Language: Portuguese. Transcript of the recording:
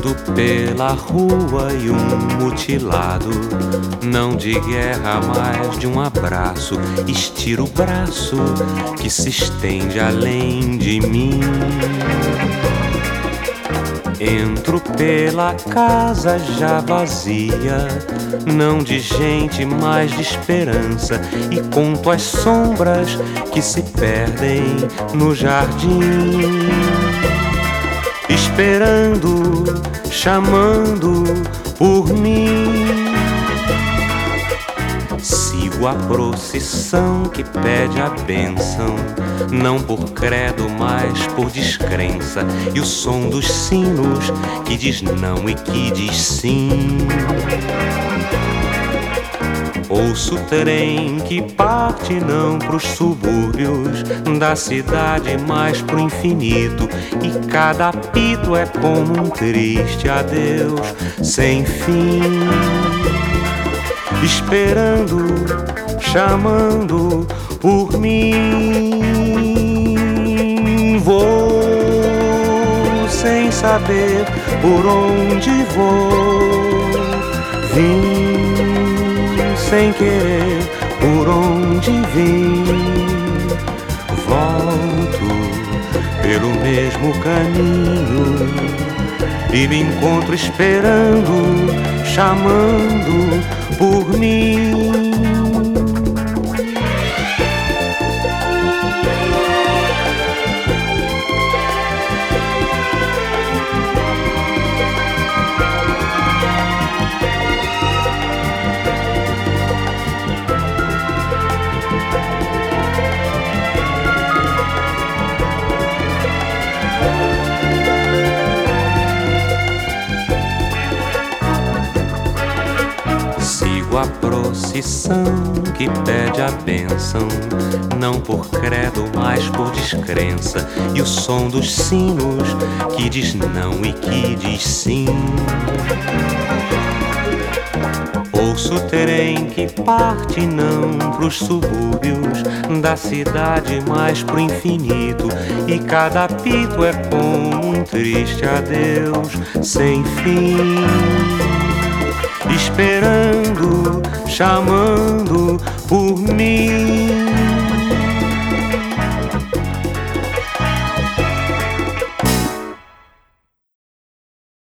Ando pela rua e um mutilado, não de guerra, mas de um abraço, estira o braço que se estende além de mim. Entro pela casa já vazia, não de gente, mas de esperança, e conto as sombras que se perdem no jardim. Esperando, chamando por mim. Sigo a procissão que pede a bênção, não por credo, mas por descrença, e o som dos sinos que diz não e que diz sim. Ouço o trem que parte não pros subúrbios da cidade, mas pro infinito, e cada apito é como um triste adeus sem fim. Esperando, chamando por mim. Vou sem saber por onde vou. Vim sem querer por onde vim. Volto pelo mesmo caminho e me encontro esperando, chamando por mim. A procissão que pede a bênção, não por credo, mas por descrença, e o som dos sinos que diz não e que diz sim. Ouço o trem que parte não pros subúrbios da cidade, mas pro infinito, e cada apito é como um triste adeus sem fim. Esperando, chamando por mim.